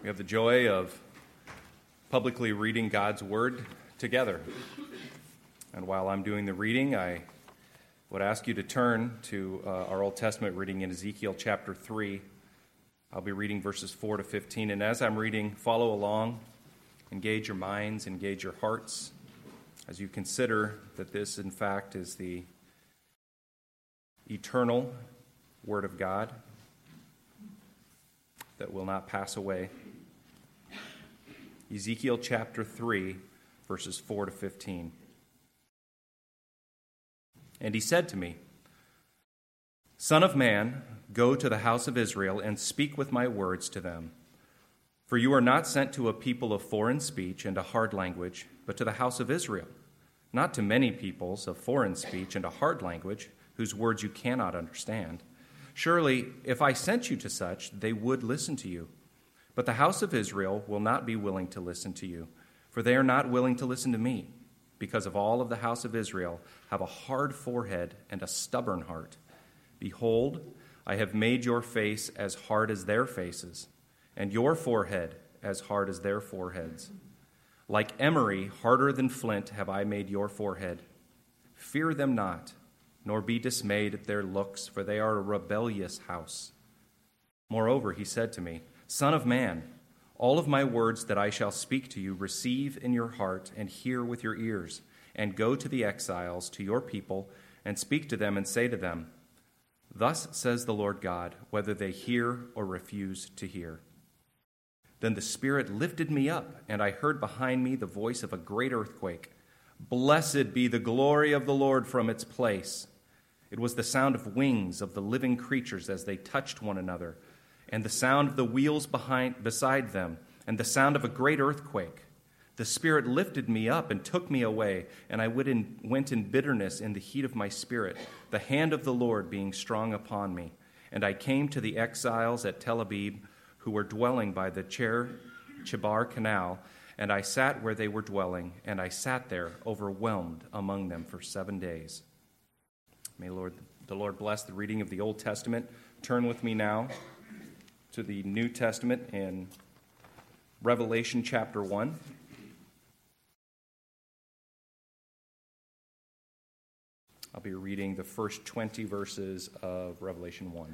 We have the joy of publicly reading God's Word together. And while I'm doing the reading, I would ask you to turn to our Old Testament reading in Ezekiel chapter 3. I'll be reading verses 4 to 15. And as I'm reading, follow along, engage your minds, engage your hearts, as you consider that this, in fact, is the eternal Word of God that will not pass away. Ezekiel chapter 3, verses 4 to 15. And he said to me, Son of man, go to the house of Israel and speak with my words to them. For you are not sent to a people of foreign speech and a hard language, but to the house of Israel, not to many peoples of foreign speech and a hard language, whose words you cannot understand. Surely, if I sent you to such, they would listen to you. But the house of Israel will not be willing to listen to you, for they are not willing to listen to me, because of all of the house of Israel have a hard forehead and a stubborn heart. Behold, I have made your face as hard as their faces, and your forehead as hard as their foreheads. Like emery, harder than flint, have I made your forehead. Fear them not, nor be dismayed at their looks, for they are a rebellious house. Moreover, he said to me, Son of man, all of my words that I shall speak to you receive in your heart and hear with your ears, and go to the exiles, to your people, and speak to them and say to them, Thus says the Lord God, whether they hear or refuse to hear. Then the Spirit lifted me up, and I heard behind me the voice of a great earthquake. Blessed be the glory of the Lord from its place. It was the sound of wings of the living creatures as they touched one another, and the sound of the wheels beside them, and the sound of a great earthquake. The Spirit lifted me up and took me away, and I went in bitterness in the heat of my spirit, the hand of the Lord being strong upon me. And I came to the exiles at Tel Abib, who were dwelling by the Chebar Canal, and I sat where they were dwelling, and I sat there overwhelmed among them for 7 days. May the Lord bless the reading of the Old Testament. Turn with me now to the New Testament in Revelation chapter 1. I'll be reading the first 20 verses of Revelation 1.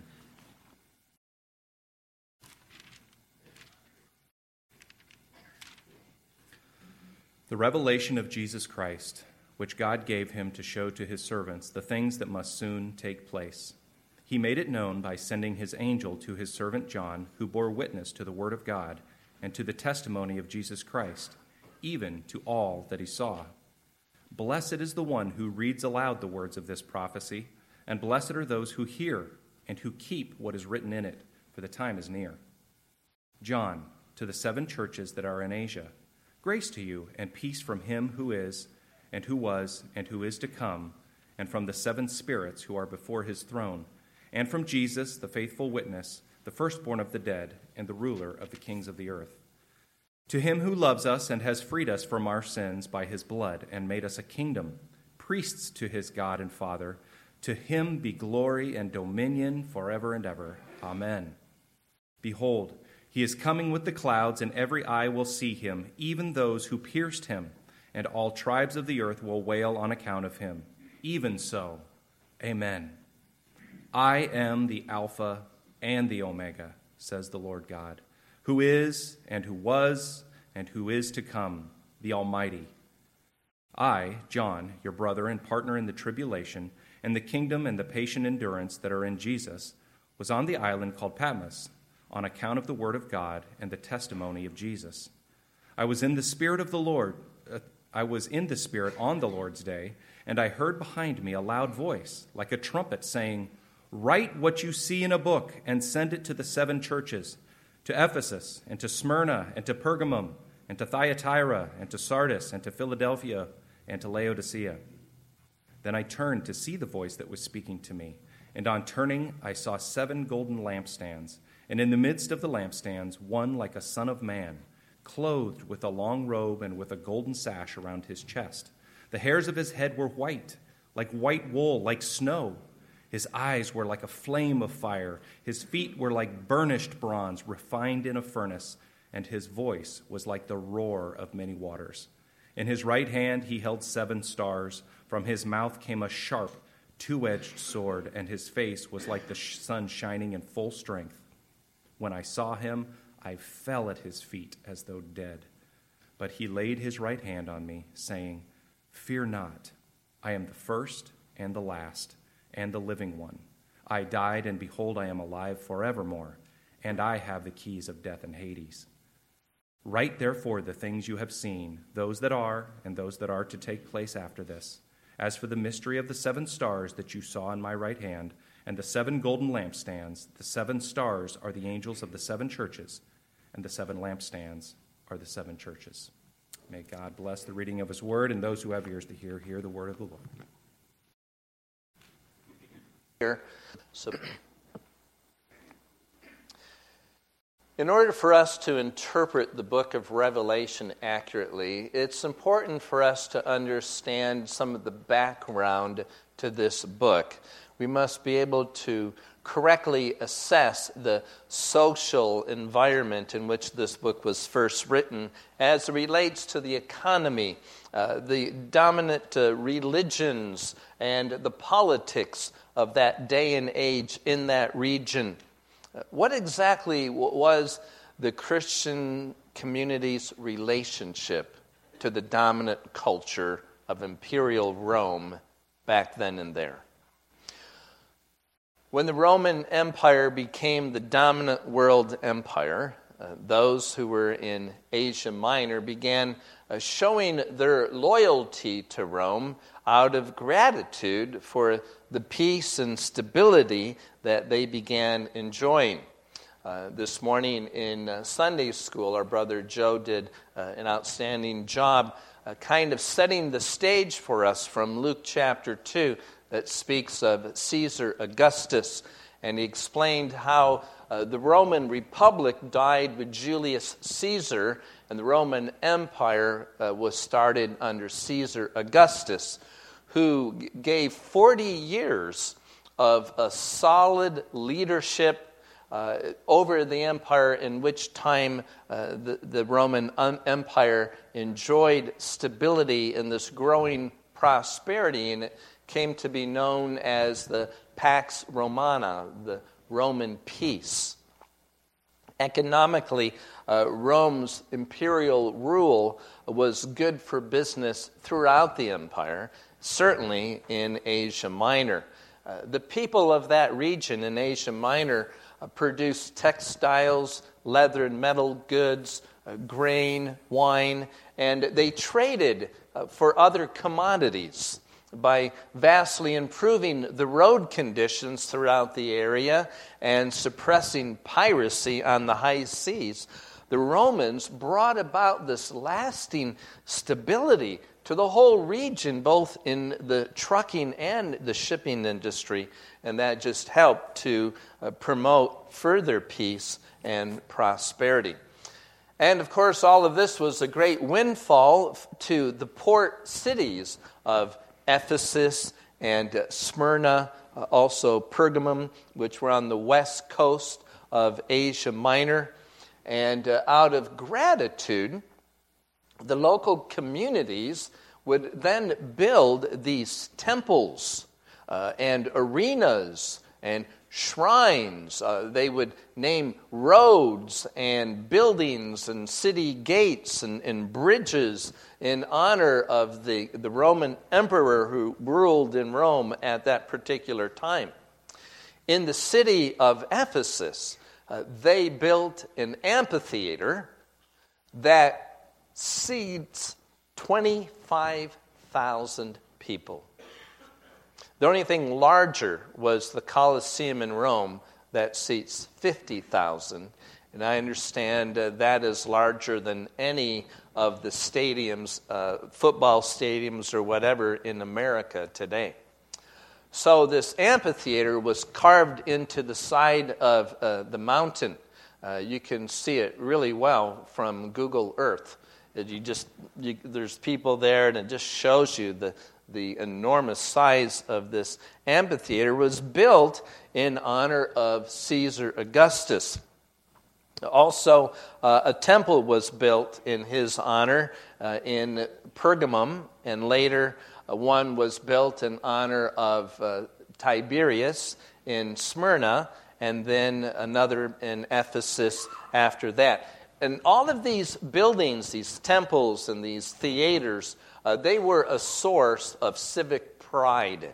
The revelation of Jesus Christ, which God gave him to show to his servants the things that must soon take place. He made it known by sending his angel to his servant John, who bore witness to the word of God and to the testimony of Jesus Christ, even to all that he saw. Blessed is the one who reads aloud the words of this prophecy, and blessed are those who hear and who keep what is written in it, for the time is near. John, to the 7 churches that are in Asia, grace to you and peace from him who is, and who was, and who is to come, and from the 7 spirits who are before his throne, and from Jesus, the faithful witness, the firstborn of the dead, and the ruler of the kings of the earth. To him who loves us and has freed us from our sins by his blood, and made us a kingdom, priests to his God and Father, to him be glory and dominion forever and ever. Amen. Behold, he is coming with the clouds, and every eye will see him, even those who pierced him, and all tribes of the earth will wail on account of him. Even so, amen. I am the Alpha and the Omega, says the Lord God, who is, and who was, and who is to come, the Almighty. I, John, your brother and partner in the tribulation, and the kingdom and the patient endurance that are in Jesus, was on the island called Patmos, on account of the word of God and the testimony of Jesus. I was in the Spirit on the Lord's day, and I heard behind me a loud voice, like a trumpet, saying, Write what you see in a book and send it to the 7 churches, to Ephesus, and to Smyrna, and to Pergamum, and to Thyatira, and to Sardis, and to Philadelphia, and to Laodicea. Then I turned to see the voice that was speaking to me, and on turning I saw 7 golden lampstands, and in the midst of the lampstands one like a son of man, clothed with a long robe and with a golden sash around his chest. The hairs of his head were white, like white wool, like snow. His eyes were like a flame of fire. His feet were like burnished bronze refined in a furnace, and his voice was like the roar of many waters. In his right hand he held 7 stars. From his mouth came a sharp, two-edged sword, and his face was like the sun shining in full strength. When I saw him, I fell at his feet as though dead. But he laid his right hand on me, saying, "Fear not, I am the first and the last and the living one. I died, and behold, I am alive forevermore, and I have the keys of death and Hades. Write therefore the things you have seen, those that are, and those that are to take place after this. As for the mystery of the 7 stars that you saw in my right hand, and the 7 golden lampstands, the 7 stars are the angels of the 7 churches, and the 7 lampstands are the 7 churches." May God bless the reading of his word, and those who have ears to hear the word of the Lord. In order for us to interpret the book of Revelation accurately, it's important for us to understand some of the background to this book. We must be able to correctly assess the social environment in which this book was first written as it relates to the economy, the dominant religions, and the politics of that day and age in that region. What exactly was the Christian community's relationship to the dominant culture of imperial Rome back then and there? When the Roman Empire became the dominant world empire, those who were in Asia Minor began showing their loyalty to Rome out of gratitude for the peace and stability that they began enjoying. This morning in Sunday school, our brother Joe did an outstanding job kind of setting the stage for us from Luke chapter 2 that speaks of Caesar Augustus. And he explained how the Roman Republic died with Julius Caesar, and the Roman Empire was started under Caesar Augustus, who gave 40 years of a solid leadership over the empire, in which time the Roman Empire enjoyed stability and this growing prosperity, and it came to be known as the Pax Romana, the Roman peace. Economically, Rome's imperial rule was good for business throughout the empire, certainly in Asia Minor. The people of that region in Asia Minor produced textiles, leather and metal goods, grain, wine, and they traded for other commodities by vastly improving the road conditions throughout the area and suppressing piracy on the high seas. The Romans brought about this lasting stability to the whole region, both in the trucking and the shipping industry, and that just helped to promote further peace and prosperity. And of course, all of this was a great windfall to the port cities of Ephesus and Smyrna, also Pergamum, which were on the west coast of Asia Minor. And out of gratitude, the local communities would then build these temples and arenas and shrines. They would name roads and buildings and city gates and bridges in honor of the Roman emperor who ruled in Rome at that particular time. In the city of Ephesus, they built an amphitheater that seats 25,000 people. The only thing larger was the Colosseum in Rome that seats 50,000. And I understand that is larger than any of the stadiums, football stadiums or whatever in America today. So this amphitheater was carved into the side of the mountain. You can see it really well from Google Earth. There's people there, and it just shows you the enormous size of this amphitheater. Was built in honor of Caesar Augustus. Also, a temple was built in his honor in Pergamum, and later one was built in honor of Tiberius in Smyrna, and then another in Ephesus after that. And all of these buildings, these temples and these theaters, they were a source of civic pride.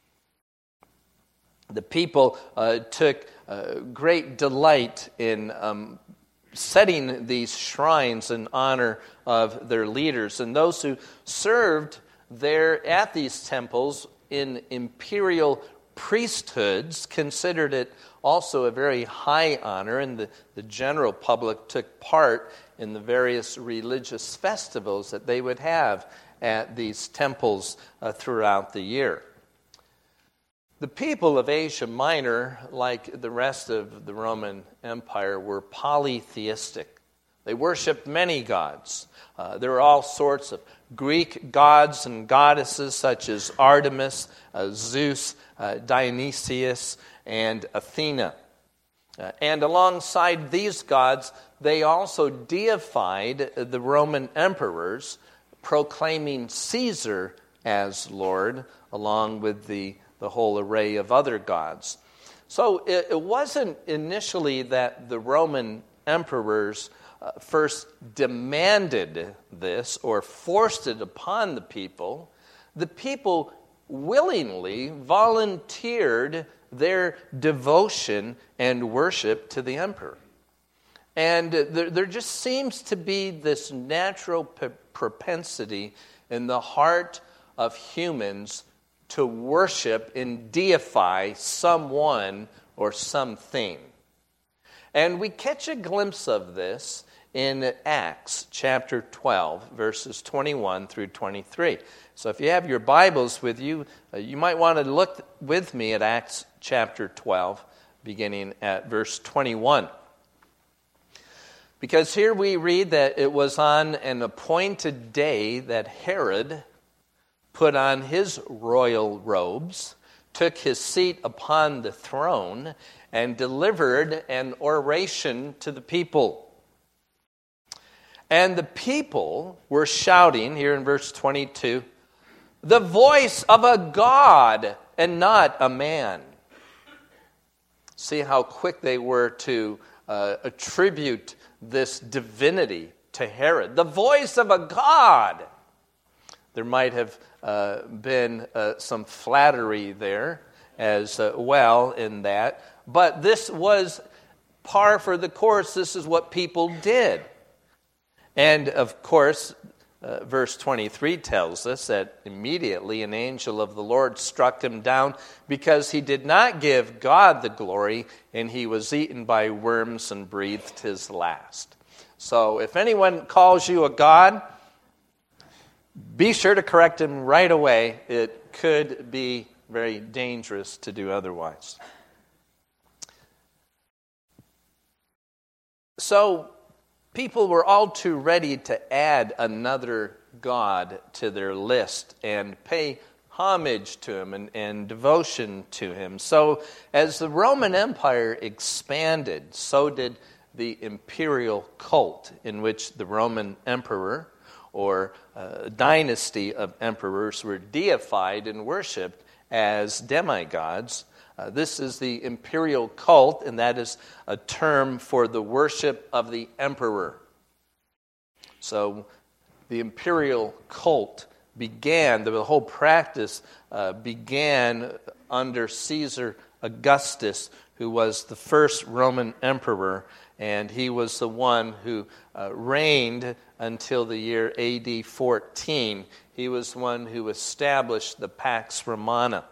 The people took great delight in setting these shrines in honor of their leaders. And those who served there at these temples in imperial priesthoods considered it also a very high honor, and the general public took part in the various religious festivals that they would have at these temples throughout the year. The people of Asia Minor, like the rest of the Roman Empire, were polytheistic. They worshipped many gods. There were all sorts of Greek gods and goddesses such as Artemis, Zeus, Dionysius, and Athena. And alongside these gods, they also deified the Roman emperors, proclaiming Caesar as Lord, along with the whole array of other gods. So it wasn't initially that the Roman emperors first demanded this or forced it upon the people. The people willingly volunteered their devotion and worship to the emperor. And there just seems to be this natural propensity in the heart of humans to worship and deify someone or something. And we catch a glimpse of this in Acts chapter 12, verses 21 through 23. So if you have your Bibles with you, you might want to look with me at Acts chapter 12, beginning at verse 21. Because here we read that it was on an appointed day that Herod put on his royal robes, took his seat upon the throne, and delivered an oration to the people. And the people were shouting, here in verse 22, "The voice of a God and not a man." See how quick they were to attribute this divinity to Herod. The voice of a God. There might have been some flattery there as well in that. But this was par for the course. This is what people did. And of course, verse 23 tells us that immediately an angel of the Lord struck him down because he did not give God the glory, and he was eaten by worms and breathed his last. So if anyone calls you a god, be sure to correct him right away. It could be very dangerous to do otherwise. So people were all too ready to add another god to their list and pay homage to him and devotion to him. So as the Roman Empire expanded, so did the imperial cult in which the Roman emperor or dynasty of emperors were deified and worshipped as demigods. This is the imperial cult, and that is a term for the worship of the emperor. So the imperial cult began, the whole practice began under Caesar Augustus, who was the first Roman emperor, and he was the one who reigned until the year AD 14. He was the one who established the Pax Romana.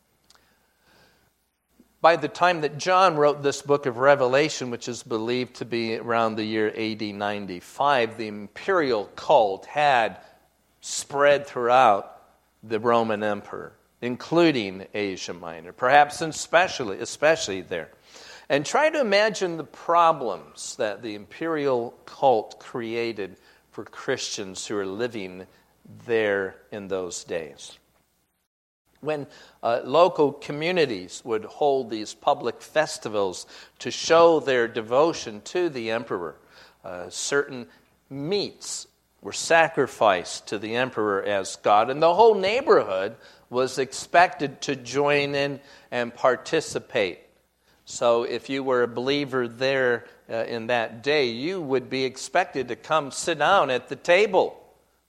By the time that John wrote this book of Revelation, which is believed to be around the year AD 95, the imperial cult had spread throughout the Roman Empire, including Asia Minor, perhaps especially there. And try to imagine the problems that the imperial cult created for Christians who are living there in those days. When local communities would hold these public festivals to show their devotion to the emperor, certain meats were sacrificed to the emperor as god, and the whole neighborhood was expected to join in and participate. So if you were a believer there in that day, you would be expected to come sit down at the table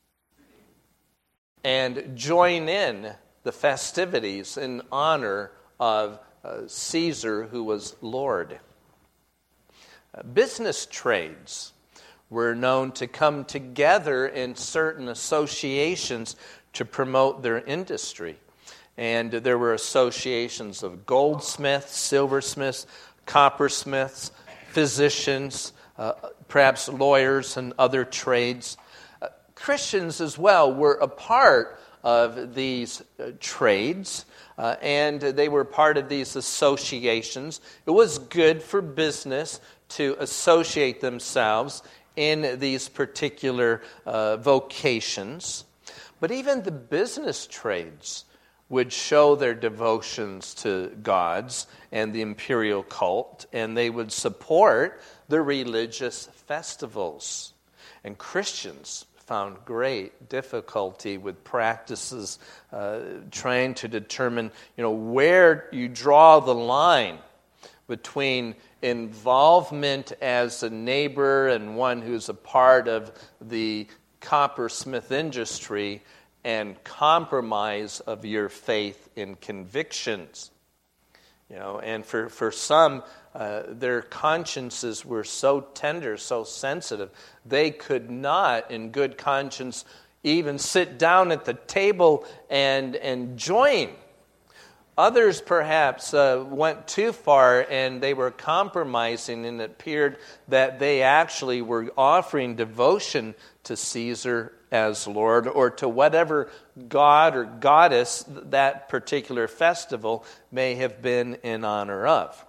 and join in the festivities in honor of Caesar, who was Lord. Business trades were known to come together in certain associations to promote their industry. And there were associations of goldsmiths, silversmiths, coppersmiths, physicians, perhaps lawyers and other trades. Christians as well were a part of these trades, and they were part of these associations. It was good for business to associate themselves in these particular vocations. But even the business trades would show their devotions to gods and the imperial cult, and they would support the religious festivals. And Christians found great difficulty with practices trying to determine, where you draw the line between involvement as a neighbor and one who's a part of the coppersmith industry and compromise of your faith in convictions. And for some, their consciences were so tender, so sensitive, they could not, in good conscience, even sit down at the table and join. Others perhaps went too far and they were compromising, and it appeared that they actually were offering devotion to Caesar as Lord, or to whatever god or goddess that particular festival may have been in honor of.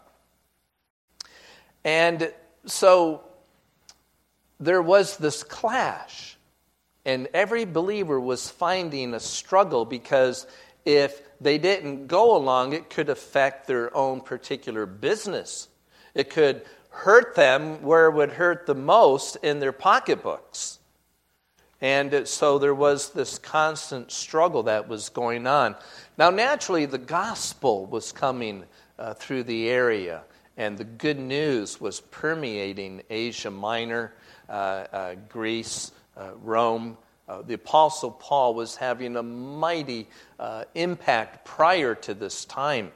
And so there was this clash, and every believer was finding a struggle, because if they didn't go along, it could affect their own particular business. It could hurt them where it would hurt the most, in their pocketbooks. And so there was this constant struggle that was going on. Now, naturally, the gospel was coming through the area, and the good news was permeating Asia Minor, Greece, Rome. The Apostle Paul was having a mighty impact prior to this time.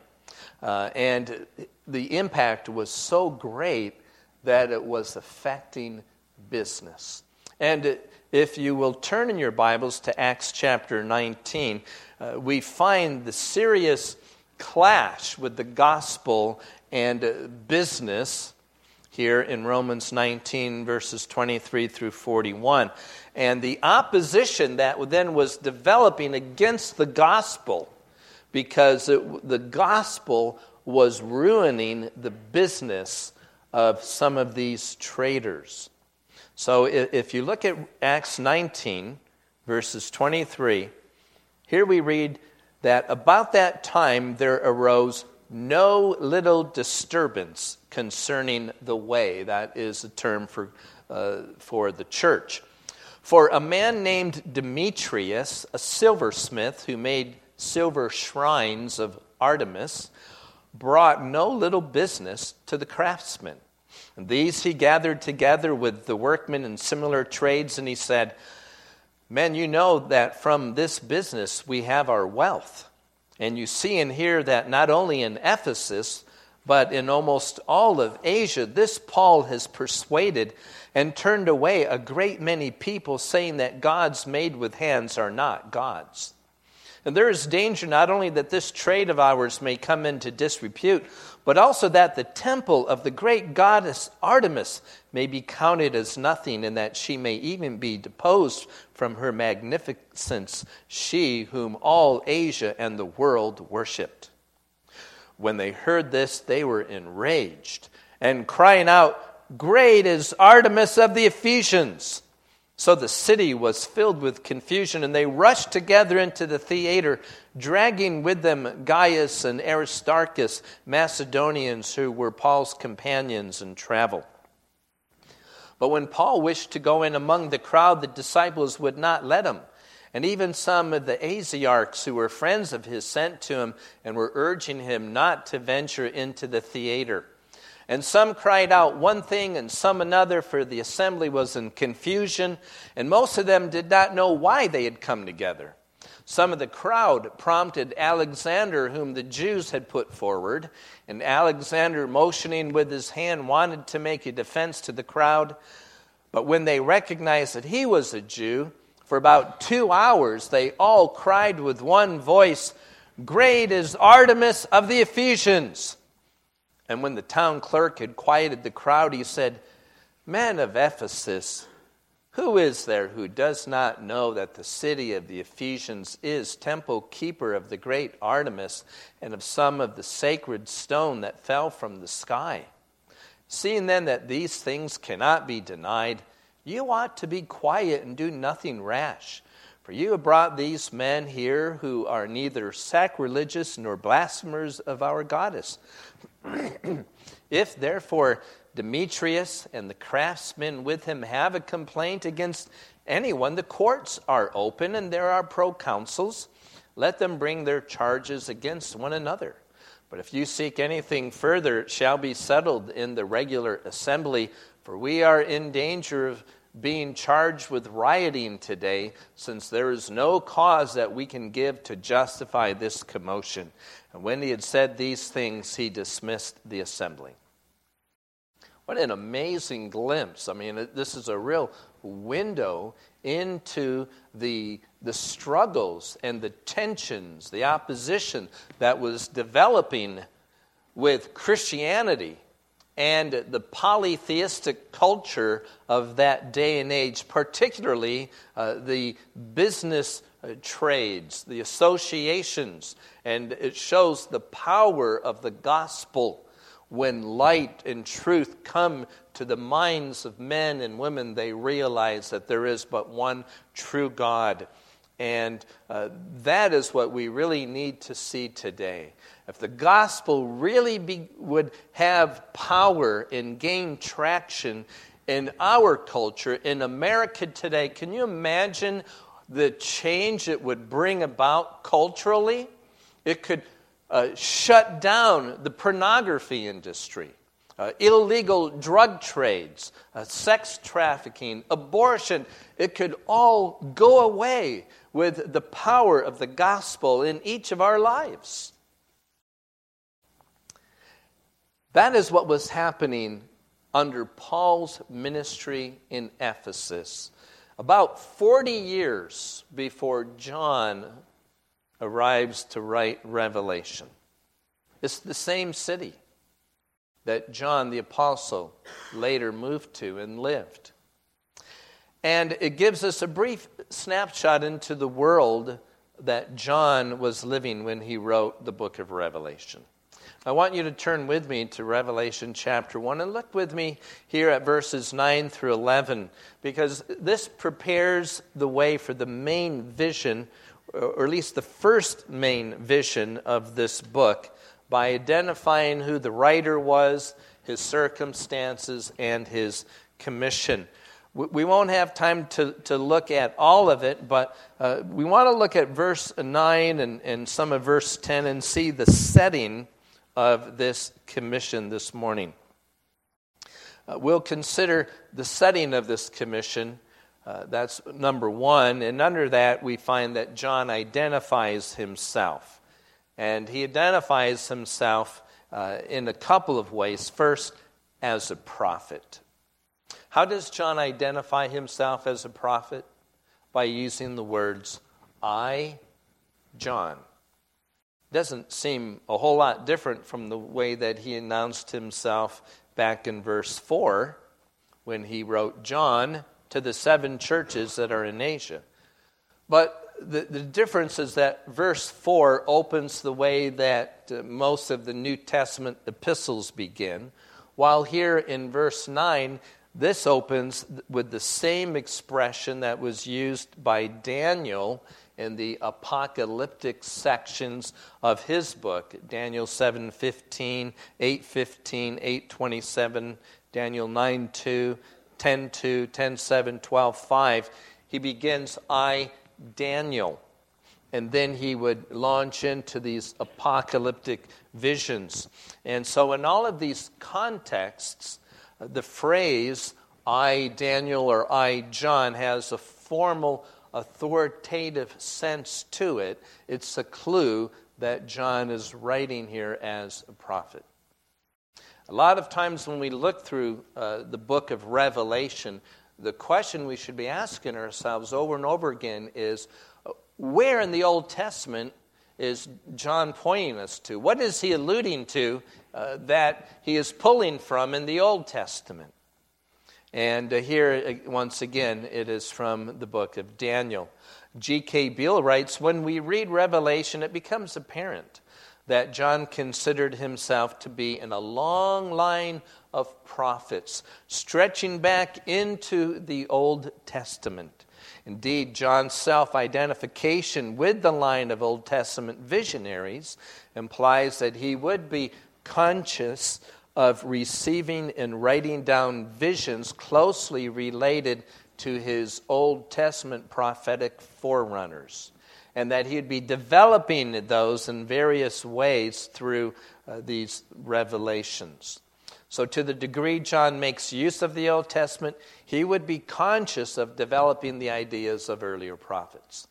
And the impact was so great that it was affecting business. And if you will turn in your Bibles to Acts chapter 19, we find the serious clash with the gospel and business here in Romans 19, verses 23 through 41. And the opposition that then was developing against the gospel, because the gospel was ruining the business of some of these traders. So if you look at Acts 19, verses 23, here we read that about that time there arose no little disturbance concerning the way. That is a term for the church. For a man named Demetrius, a silversmith who made silver shrines of Artemis, brought no little business to the craftsmen. And these he gathered together with the workmen in similar trades, and he said, "Men, you know that from this business we have our wealth. And you see and hear that not only in Ephesus, but in almost all of Asia, this Paul has persuaded and turned away a great many people, saying that gods made with hands are not gods. And there is danger not only that this trade of ours may come into disrepute, but also that the temple of the great goddess Artemis may be counted as nothing, and that she may even be deposed from her magnificence, she whom all Asia and the world worshipped." When they heard this, they were enraged, and crying out, "Great is Artemis of the Ephesians!" So the city was filled with confusion, and they rushed together into the theater, dragging with them Gaius and Aristarchus, Macedonians who were Paul's companions in travel. But when Paul wished to go in among the crowd, the disciples would not let him. And even some of the Asiarchs who were friends of his sent to him and were urging him not to venture into the theater. And some cried out one thing and some another, for the assembly was in confusion, and most of them did not know why they had come together. Some of the crowd prompted Alexander, whom the Jews had put forward, and Alexander, motioning with his hand, wanted to make a defense to the crowd. But when they recognized that he was a Jew, for about 2 hours they all cried with one voice, "Great is Artemis of the Ephesians!" And when the town clerk had quieted the crowd, he said, "Men of Ephesus, who is there who does not know that the city of the Ephesians is temple keeper of the great Artemis and of some of the sacred stone that fell from the sky? Seeing then that these things cannot be denied, you ought to be quiet and do nothing rash. For you have brought these men here who are neither sacrilegious nor blasphemers of our goddess. If therefore Demetrius and the craftsmen with him have a complaint against anyone, the courts are open and there are proconsuls. Let them bring their charges against one another. But if you seek anything further, it shall be settled in the regular assembly, for we are in danger of being charged with rioting today, since there is no cause that we can give to justify this commotion." And when he had said these things, he dismissed the assembly. What an amazing glimpse. I mean, this is a real window into the struggles and the tensions, the opposition that was developing with Christianity and the polytheistic culture of that day and age, particularly the business trades, the associations. And it shows the power of the gospel. When light and truth come to the minds of men and women, they realize that there is but one true God. And that is what we really need to see today. If the gospel really would have power and gain traction in our culture, in America today, can you imagine the change it would bring about culturally? It could shut down the pornography industry, illegal drug trades, sex trafficking, abortion. It could all go away with the power of the gospel in each of our lives. That is what was happening under Paul's ministry in Ephesus, about 40 years before John arrives to write Revelation. It's the same city that John the Apostle later moved to and lived. And it gives us a brief snapshot into the world that John was living when he wrote the book of Revelation. I want you to turn with me to Revelation chapter 1 and look with me here at verses 9 through 11, because this prepares the way for the main vision, or at least the first main vision of this book, by identifying who the writer was, his circumstances, and his commission. We won't have time to look at all of it, but we want to look at verse 9 and some of verse 10 and see the setting of this commission this morning. We'll consider the setting of this commission. That's number one. And under that, we find that John identifies himself. And he identifies himself in a couple of ways. First, as a prophet. How does John identify himself as a prophet? By using the words, I, John. Doesn't seem a whole lot different from the way that he announced himself back in verse 4 when he wrote John to the 7 churches that are in Asia. But the difference is that verse 4 opens the way that most of the New Testament epistles begin, while here in verse 9, This opens with the same expression that was used by Daniel in the apocalyptic sections of his book, Daniel 7:15, 8:15, 8:27, Daniel 9:2, 10:2, 10:7, 12:5. He begins, I, Daniel. And then he would launch into these apocalyptic visions. And so in all of these contexts, the phrase, I, Daniel, or I, John, has a formal, authoritative sense to it. It's a clue that John is writing here as a prophet. A lot of times when we look through the book of Revelation, the question we should be asking ourselves over and over again is, where in the Old Testament is John pointing us to? What is he alluding to that he is pulling from in the Old Testament? And here, once again, it is from the book of Daniel. G.K. Beale writes, when we read Revelation, it becomes apparent that John considered himself to be in a long line of prophets, stretching back into the Old Testament. Indeed, John's self-identification with the line of Old Testament visionaries implies that he would be conscious of receiving and writing down visions closely related to his Old Testament prophetic forerunners, and that he'd be developing those in various ways through these revelations. So to the degree John makes use of the Old Testament, he would be conscious of developing the ideas of earlier prophets.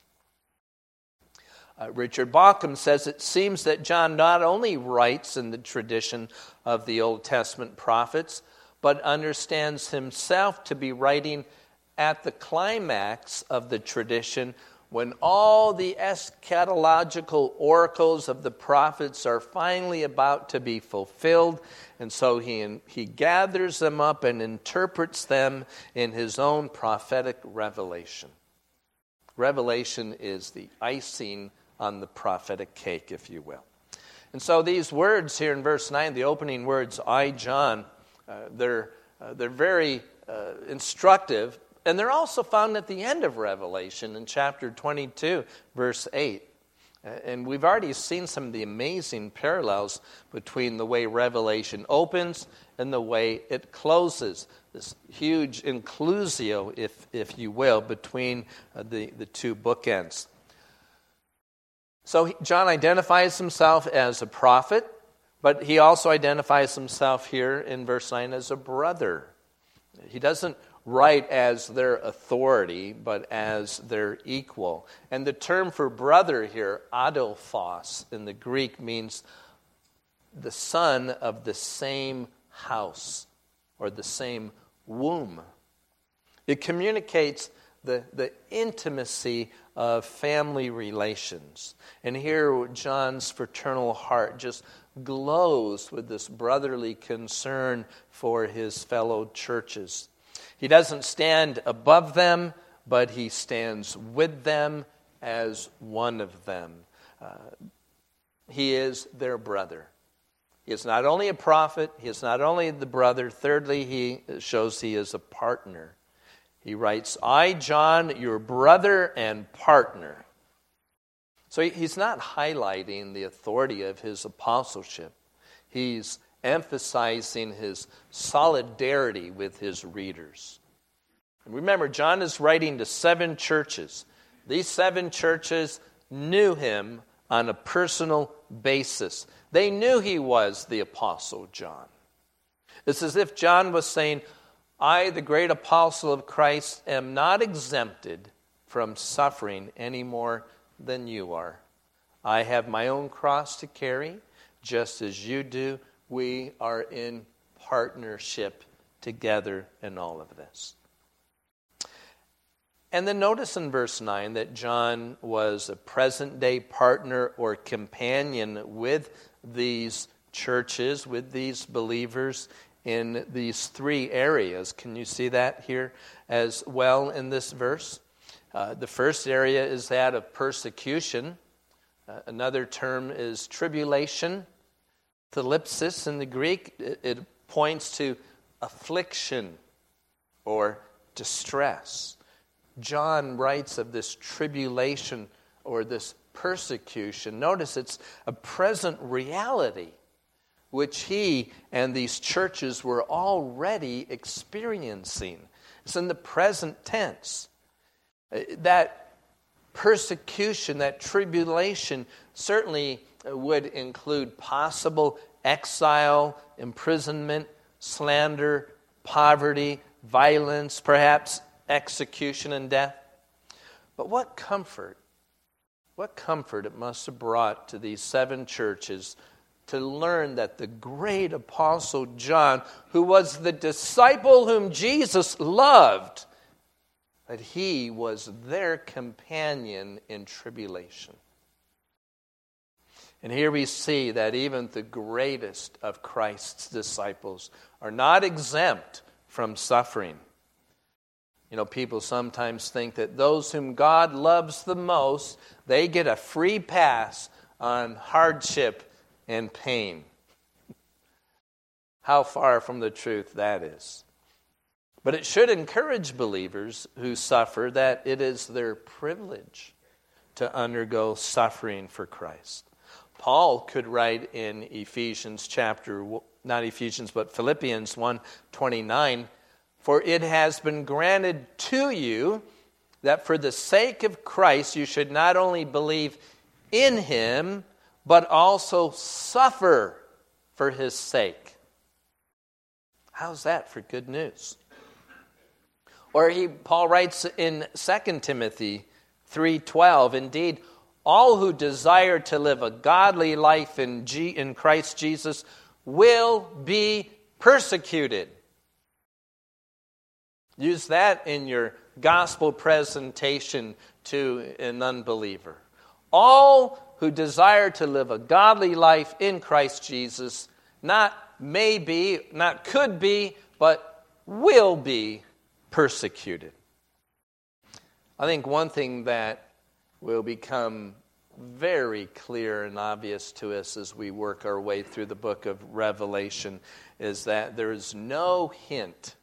Richard Bauckham says it seems that John not only writes in the tradition of the Old Testament prophets, but understands himself to be writing at the climax of the tradition when all the eschatological oracles of the prophets are finally about to be fulfilled. And so he gathers them up and interprets them in his own prophetic revelation. Revelation is the icing on the prophetic cake, if you will. And so these words here in verse 9, the opening words, I, John, they're very instructive. And they're also found at the end of Revelation in chapter 22, verse 8. And we've already seen some of the amazing parallels between the way Revelation opens and the way it closes. This huge inclusio, if you will, between the two bookends. So John identifies himself as a prophet, but he also identifies himself here in verse 9 as a brother. He doesn't write as their authority, but as their equal. And the term for brother here, adelphos, in the Greek means the son of the same house or the same womb. It communicates the intimacy of family relations. And here John's fraternal heart just glows with this brotherly concern for his fellow churches. He doesn't stand above them, but he stands with them as one of them. He is their brother. He is not only a prophet, he is not only the brother. Thirdly, he shows he is a partner. He writes, I, John, your brother and partner. So he's not highlighting the authority of his apostleship. He's emphasizing his solidarity with his readers. And remember, John is writing to 7 churches. These 7 churches knew him on a personal basis. They knew he was the Apostle John. It's as if John was saying, I, the great apostle of Christ, am not exempted from suffering any more than you are. I have my own cross to carry, just as you do. We are in partnership together in all of this. And then notice in verse 9 that John was a present-day partner or companion with these churches, with these believers in these 3 areas. Can you see that here as well in this verse? The first area is that of persecution. Another term is tribulation. Thlipsis in the Greek, it points to affliction. or distress. John writes of this tribulation or this persecution. Notice it's a present reality which he and these churches were already experiencing. It's in the present tense. That persecution, that tribulation, certainly would include possible exile, imprisonment, slander, poverty, violence, perhaps execution and death. But what comfort it must have brought to these 7 churches to learn that the great apostle John, who was the disciple whom Jesus loved, that he was their companion in tribulation. And here we see that even the greatest of Christ's disciples are not exempt from suffering. You know, people sometimes think that those whom God loves the most, they get a free pass on hardship and pain. How far from the truth that is. But it should encourage believers who suffer that it is their privilege to undergo suffering for Christ. Paul could write in Philippians 1:29, "For it has been granted to you that for the sake of Christ you should not only believe in him, but also suffer for his sake." How's that for good news? Or Paul writes in 2 Timothy 3:12, "Indeed, all who desire to live a godly life in Christ Jesus will be persecuted." Use that in your gospel presentation to an unbeliever. All who desire to live a godly life in Christ Jesus, not maybe, not could be, but will be persecuted. I think one thing that will become very clear and obvious to us as we work our way through the book of Revelation is that there is no hint,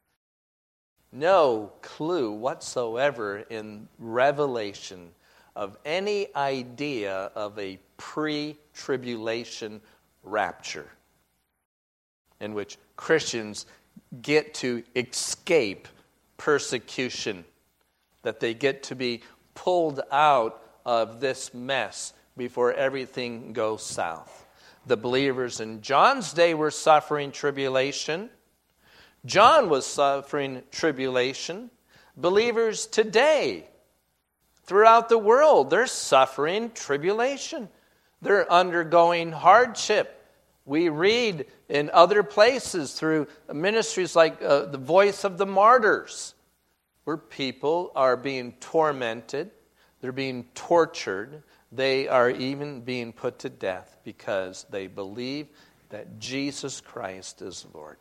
no clue whatsoever in Revelation of any idea of a pre-tribulation rapture in which Christians get to escape persecution, that they get to be pulled out of this mess before everything goes south. The believers in John's day were suffering tribulation. John was suffering tribulation. Believers today, throughout the world, they're suffering tribulation. They're undergoing hardship. We read in other places through ministries like the Voice of the Martyrs, where people are being tormented, they're being tortured, they are even being put to death because they believe that Jesus Christ is Lord.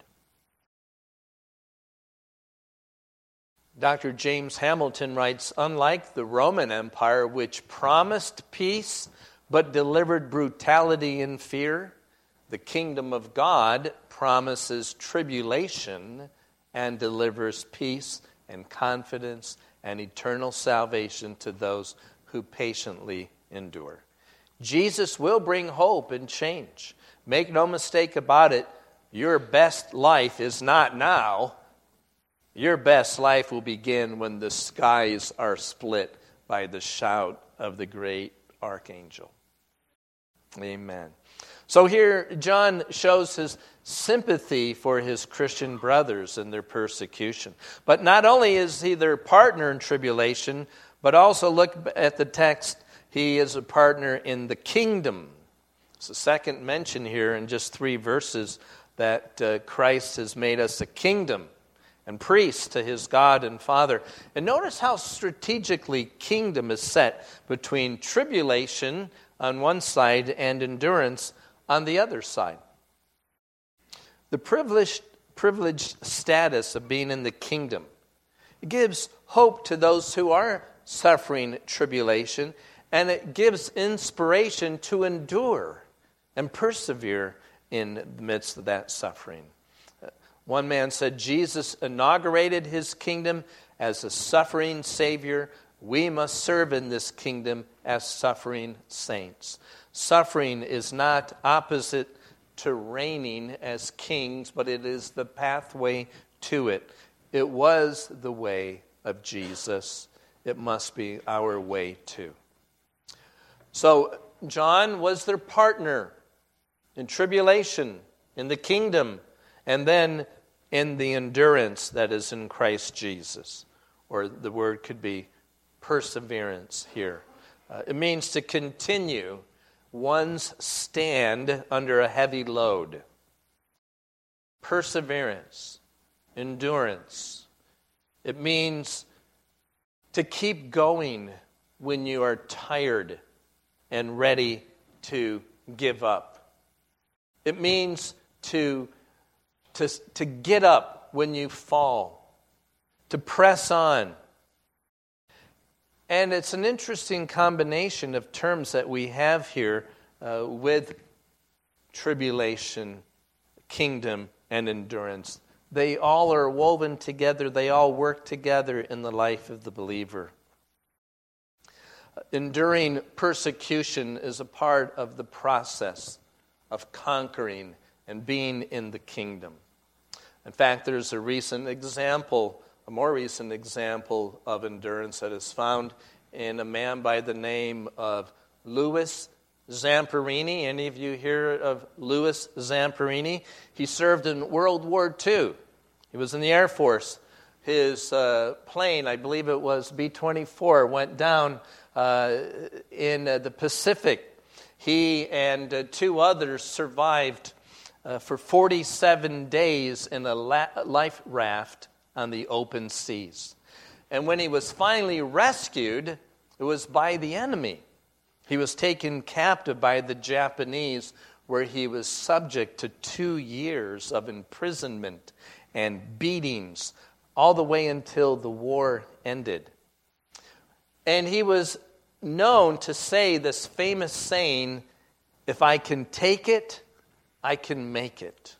Dr. James Hamilton writes, "Unlike the Roman Empire, which promised peace but delivered brutality and fear, the kingdom of God promises tribulation and delivers peace and confidence and eternal salvation to those who patiently endure." Jesus will bring hope and change. Make no mistake about it, your best life is not now. Your best life will begin when the skies are split by the shout of the great archangel. Amen. So here, John shows his sympathy for his Christian brothers and their persecution. But not only is he their partner in tribulation, but also look at the text, he is a partner in the kingdom. It's the second mention here in just 3 verses that Christ has made us a kingdom and priests to his God and Father. And notice how strategically kingdom is set between tribulation on one side and endurance on the other side. The privileged status of being in the kingdom, it gives hope to those who are suffering tribulation, and it gives inspiration to endure and persevere in the midst of that suffering. One man said, Jesus inaugurated his kingdom as a suffering Savior. We must serve in this kingdom as suffering saints. Suffering is not opposite to reigning as kings, but it is the pathway to it. It was the way of Jesus. It must be our way too. So John was their partner in tribulation, in the kingdom, and then in the endurance that is in Christ Jesus. Or the word could be perseverance here. It means to continue one's stand under a heavy load. Perseverance, endurance. It means to keep going when you are tired and ready to give up. It means to get up when you fall, to press on. And it's an interesting combination of terms that we have here with tribulation, kingdom, and endurance. They all are woven together. They all work together in the life of the believer. Enduring persecution is a part of the process of conquering and being in the kingdom. In fact, there's a more recent example of endurance that is found in a man by the name of Louis Zamperini. Any of you hear of Louis Zamperini? He served in World War II. He was in the Air Force. His plane, I believe it was B-24, went down in the Pacific. He and two others survived for 47 days in a life raft on the open seas. And when he was finally rescued, it was by the enemy. He was taken captive by the Japanese, where he was subject to 2 years of imprisonment and beatings, all the way until the war ended. And he was known to say this famous saying, "If I can take it, I can make it."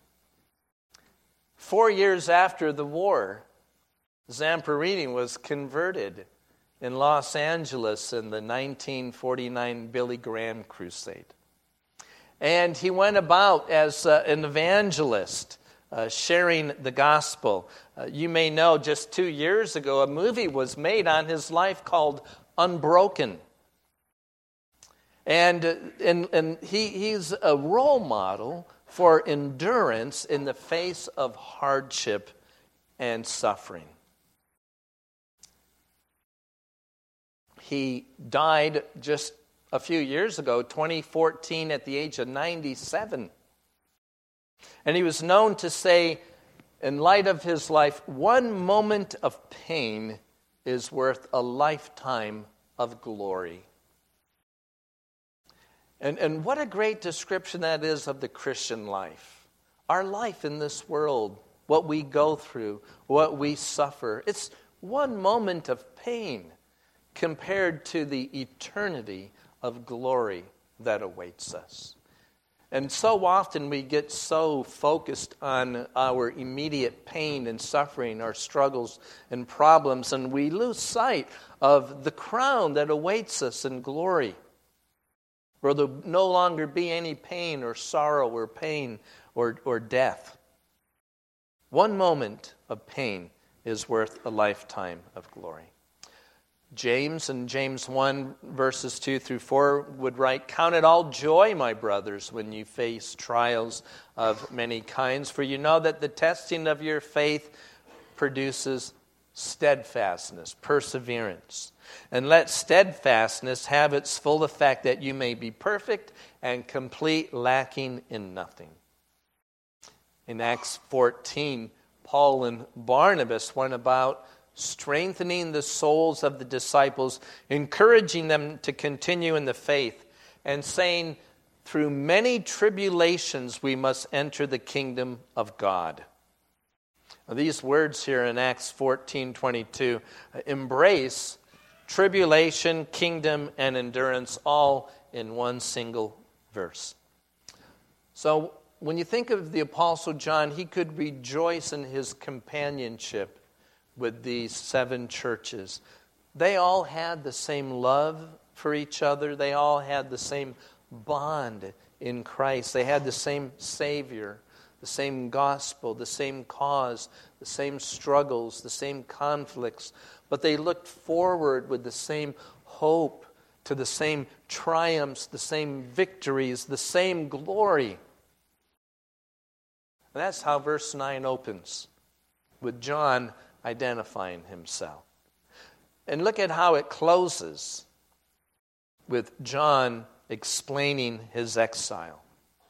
4 years after the war, Zamperini was converted in Los Angeles in the 1949 Billy Graham crusade. And he went about as an evangelist, sharing the gospel. You may know just 2 years ago, a movie was made on his life called Unbroken. And he's a role model for endurance in the face of hardship and suffering. He died just a few years ago, 2014, at the age of 97. And he was known to say, in light of his life, one moment of pain is worth a lifetime of glory. And what a great description that is of the Christian life. Our life in this world, what we go through, what we suffer. It's one moment of pain compared to the eternity of glory that awaits us. And so often we get so focused on our immediate pain and suffering, our struggles and problems, and we lose sight of the crown that awaits us in glory, where there will no longer be any pain or sorrow or pain or death. One moment of pain is worth a lifetime of glory. James, in James 1, verses 2 through 4, would write, "Count it all joy, my brothers, when you face trials of many kinds, for you know that the testing of your faith produces steadfastness," perseverance. "And let steadfastness have its full effect, that you may be perfect and complete, lacking in nothing." In Acts 14, Paul and Barnabas went about strengthening the souls of the disciples, encouraging them to continue in the faith, and saying, "Through many tribulations we must enter the kingdom of God." Now, these words here in Acts 14:22 embrace tribulation, kingdom, and endurance all in one single verse. So when you think of the Apostle John, he could rejoice in his companionship with these 7 churches. They all had the same love for each other. They all had the same bond in Christ. They had the same Savior, the same gospel, the same cause, the same struggles, the same conflicts. But they looked forward with the same hope to the same triumphs, the same victories, the same glory. And that's how verse 9 opens, with John identifying himself. And look at how it closes, with John explaining his exile.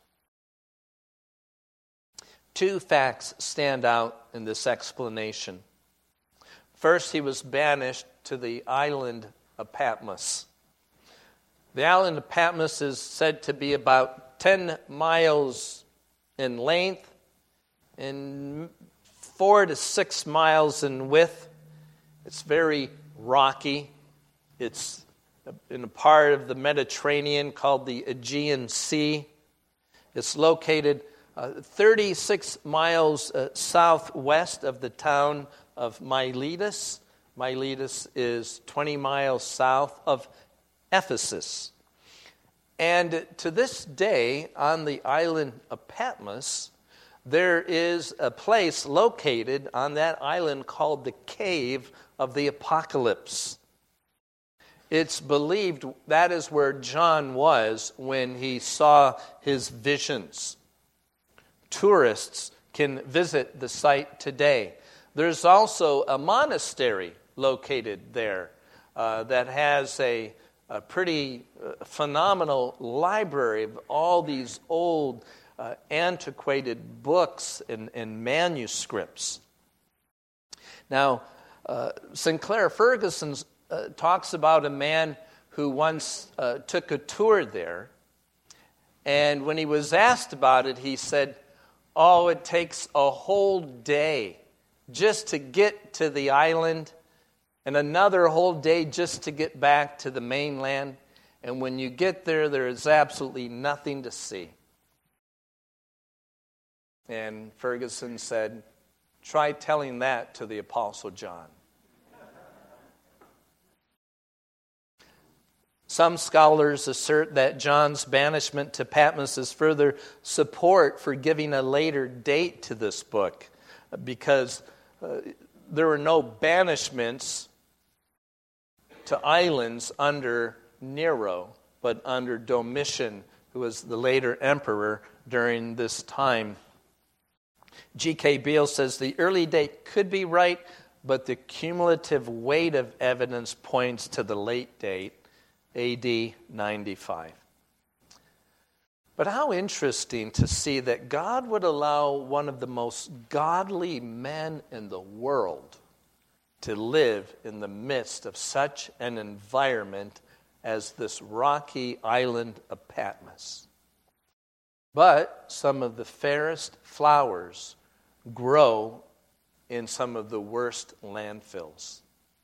2 facts stand out in this explanation. First, he was banished to the island of Patmos. The island of Patmos is said to be about 10 miles in length and 4 to 6 miles in width. It's very rocky. It's in a part of the Mediterranean called the Aegean Sea. It's located 36 miles southwest of the town of Miletus. Miletus is 20 miles south of Ephesus. And to this day, on the island of Patmos, there is a place located on that island called the Cave of the Apocalypse. It's believed that is where John was when he saw his visions. Tourists can visit the site today. There's also a monastery located there that has a pretty phenomenal library of all these old antiquated books and manuscripts. Now, Sinclair Ferguson talks about a man who once took a tour there, and when he was asked about it, he said, "Oh, it takes a whole day just to get to the island, and another whole day just to get back to the mainland. And when you get there, there is absolutely nothing to see." And Ferguson said, "Try telling that to the Apostle John." Some scholars assert that John's banishment to Patmos is further support for giving a later date to this book, because there were no banishments to islands under Nero, but under Domitian, who was the later emperor during this time. G.K. Beale says the early date could be right, but the cumulative weight of evidence points to the late date, AD 95. But how interesting to see that God would allow one of the most godly men in the world to live in the midst of such an environment as this rocky island of Patmos. But some of the fairest flowers grow in some of the worst landfills.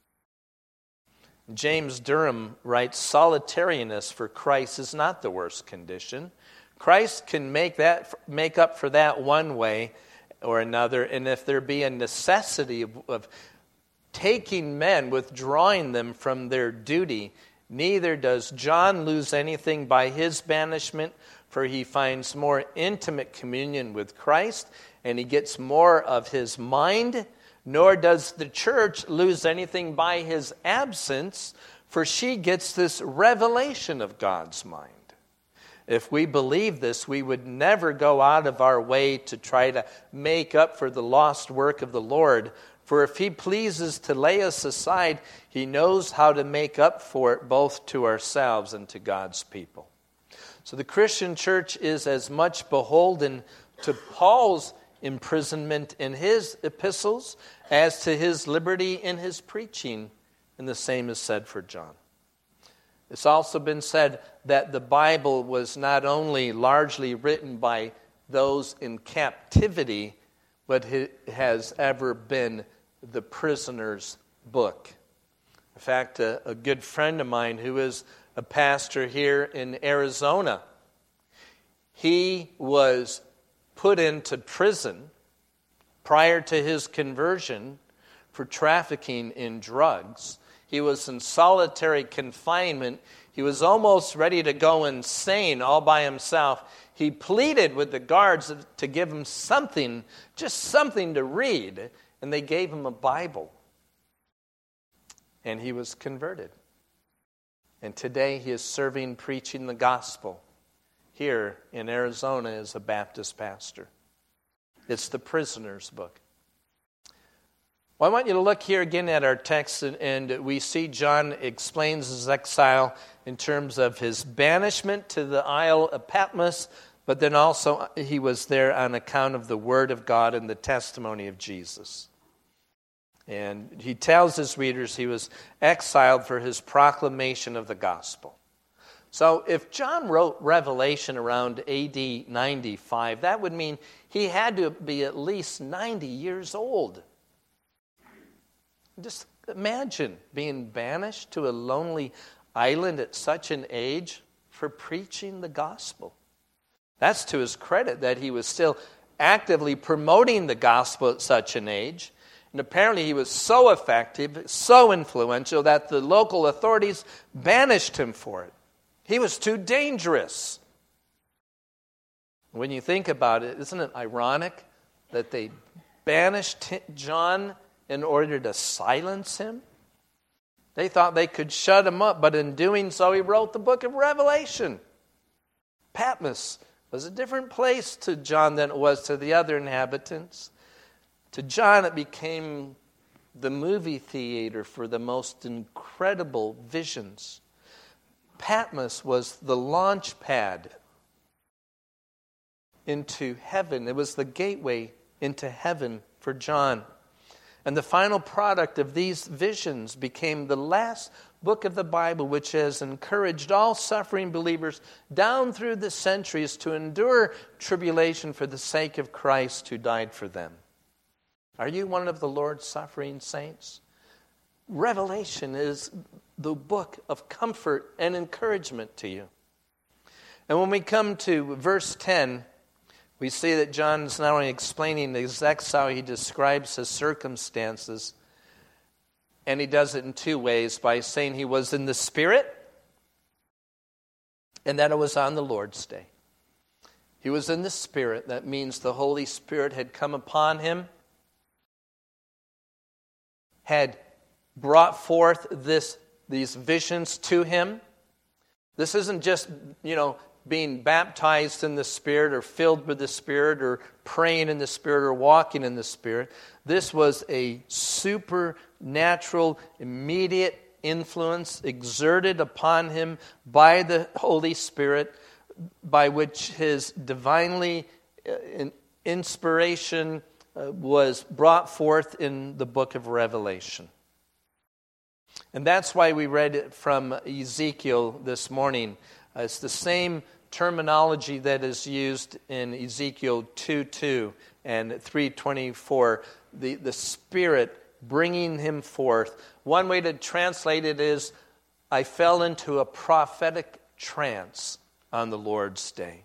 James Durham writes, "Solitariness for Christ is not the worst condition. Christ can make up for that one way or another, and if there be a necessity of taking men, withdrawing them from their duty, neither does John lose anything by his banishment, for he finds more intimate communion with Christ, and he gets more of his mind. Nor does the church lose anything by his absence, for she gets this revelation of God's mind." If we believe this, we would never go out of our way to try to make up for the lost work of the Lord. For if he pleases to lay us aside, he knows how to make up for it both to ourselves and to God's people. So the Christian church is as much beholden to Paul's imprisonment in his epistles as to his liberty in his preaching, and the same is said for John. It's also been said that the Bible was not only largely written by those in captivity, but it has ever been the prisoner's book. In fact, a good friend of mine who is a pastor here in Arizona, he was put into prison prior to his conversion for trafficking in drugs. He was in solitary confinement. He was almost ready to go insane all by himself. He pleaded with the guards to give him something, just something to read, and they gave him a Bible. And he was converted. And today he is serving, preaching the gospel here in Arizona as a Baptist pastor. It's the Prisoner's Book. Well, I want you to look here again at our text, and we see John explains his exile in terms of his banishment to the Isle of Patmos, but then also he was there on account of the Word of God and the testimony of Jesus. And he tells his readers he was exiled for his proclamation of the gospel. So if John wrote Revelation around AD 95, that would mean he had to be at least 90 years old. Just imagine being banished to a lonely island at such an age for preaching the gospel. That's to his credit that he was still actively promoting the gospel at such an age. And apparently he was so effective, so influential, that the local authorities banished him for it. He was too dangerous. When you think about it, isn't it ironic that they banished John in order to silence him? They thought they could shut him up, but in doing so, he wrote the book of Revelation. Patmos was a different place to John than it was to the other inhabitants. To John, it became the movie theater for the most incredible visions. Patmos was the launch pad into heaven. It was the gateway into heaven for John. And the final product of these visions became the last book of the Bible, which has encouraged all suffering believers down through the centuries to endure tribulation for the sake of Christ who died for them. Are you one of the Lord's suffering saints? Revelation is the book of comfort and encouragement to you. And when we come to verse 10, we see that John is not only explaining his exile, he describes his circumstances. And he does it in two ways, by saying he was in the Spirit and that it was on the Lord's day. He was in the Spirit. That means the Holy Spirit had come upon him, had brought forth these visions to him. This isn't just, being baptized in the Spirit or filled with the Spirit or praying in the Spirit or walking in the Spirit. This was a supernatural, immediate influence exerted upon him by the Holy Spirit, by which his divinely inspiration was brought forth in the book of Revelation. And that's why we read it from Ezekiel this morning. It's the same terminology that is used in Ezekiel 2:2 and 3:24. The Spirit bringing him forth. One way to translate it is, I fell into a prophetic trance on the Lord's day.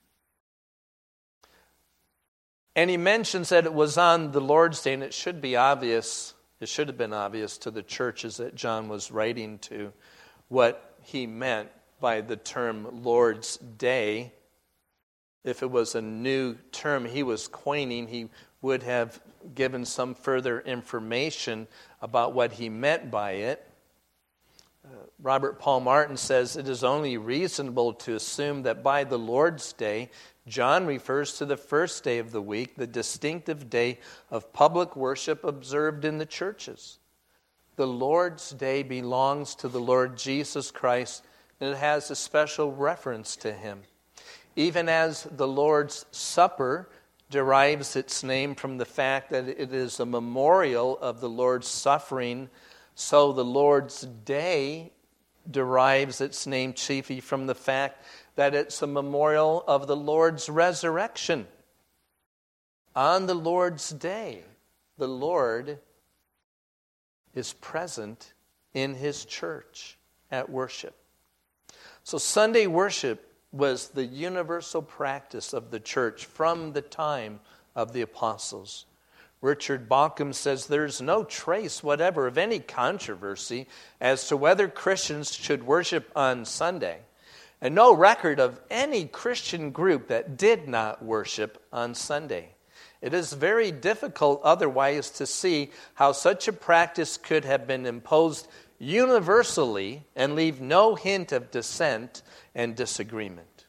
And he mentions that it was on the Lord's day, and it should be obvious, it should have been obvious to the churches that John was writing to what he meant by the term Lord's Day. If it was a new term he was coining, he would have given some further information about what he meant by it. Robert Paul Martin says, it is only reasonable to assume that by the Lord's Day, John refers to the first day of the week, the distinctive day of public worship observed in the churches. The Lord's Day belongs to the Lord Jesus Christ, and it has a special reference to him. Even as the Lord's Supper derives its name from the fact that it is a memorial of the Lord's suffering, so the Lord's Day derives its name chiefly from the fact that it's a memorial of the Lord's resurrection. On the Lord's Day, the Lord is present in his church at worship. So Sunday worship was the universal practice of the church from the time of the apostles. Richard Bauckham says there's no trace whatever of any controversy as to whether Christians should worship on Sunday, and no record of any Christian group that did not worship on Sunday. It is very difficult otherwise to see how such a practice could have been imposed universally and leave no hint of dissent and disagreement.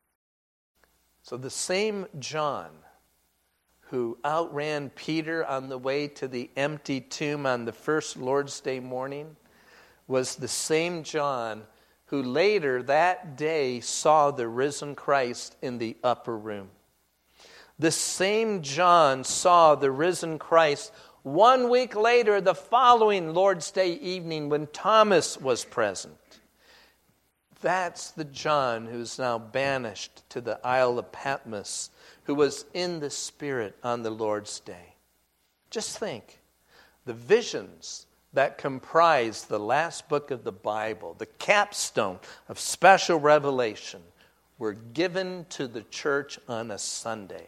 So the same John who outran Peter on the way to the empty tomb on the first Lord's Day morning was the same John who later that day saw the risen Christ in the upper room. The same John saw the risen Christ 1 week later, the following Lord's Day evening, when Thomas was present. That's the John who's now banished to the Isle of Patmos, who was in the Spirit on the Lord's Day. Just think, the visions that comprise the last book of the Bible, the capstone of special revelation, were given to the church on a Sunday.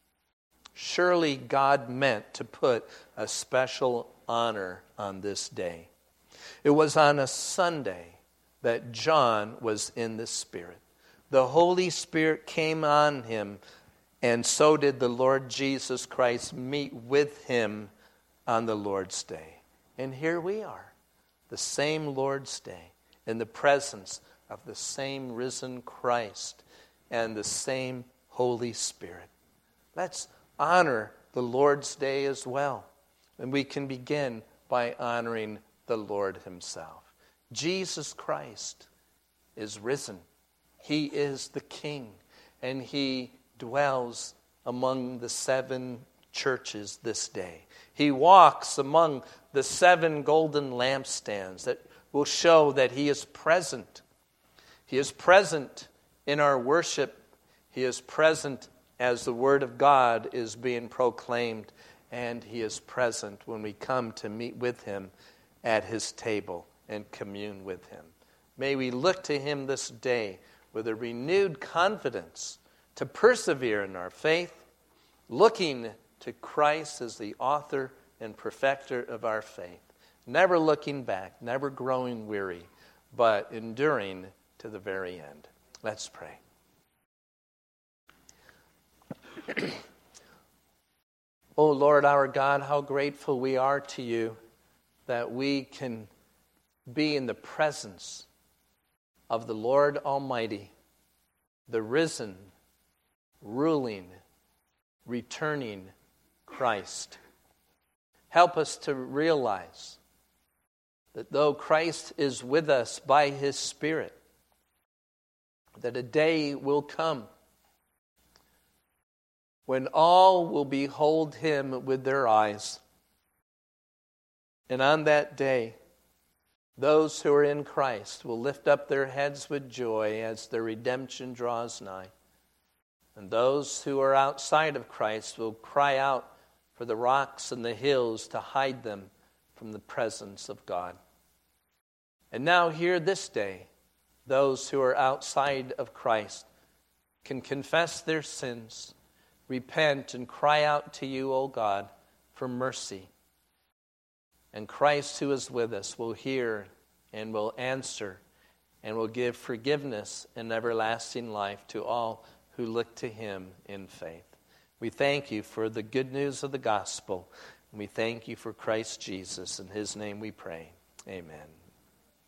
Surely God meant to put a special honor on this day. It was on a Sunday that John was in the Spirit. The Holy Spirit came on him, and so did the Lord Jesus Christ meet with him on the Lord's Day. And here we are, the same Lord's Day, in the presence of the same risen Christ and the same Holy Spirit. Let's honor the Lord's Day as well. And we can begin by honoring the Lord himself. Jesus Christ is risen. He is the King, and he dwells among the 7 churches this day. He walks among the 7 golden lampstands that will show that he is present. He is present in our worship. He is present as the Word of God is being proclaimed, and he is present when we come to meet with him at his table and commune with him. May we look to him this day with a renewed confidence to persevere in our faith, looking to Christ as the author and perfecter of our faith, never looking back, never growing weary, but enduring to the very end. Let's pray. O Lord our God, how grateful we are to you that we can be in the presence of the Lord Almighty, the risen, ruling, returning Christ. Help us to realize that though Christ is with us by his Spirit, that a day will come when all will behold him with their eyes. And on that day, those who are in Christ will lift up their heads with joy as their redemption draws nigh. And those who are outside of Christ will cry out for the rocks and the hills to hide them from the presence of God. And now here this day, those who are outside of Christ can confess their sins, repent, and cry out to you, O God, for mercy. And Christ, who is with us, will hear and will answer and will give forgiveness and everlasting life to all who look to him in faith. We thank you for the good news of the gospel, and we thank you for Christ Jesus. In his name we pray. Amen.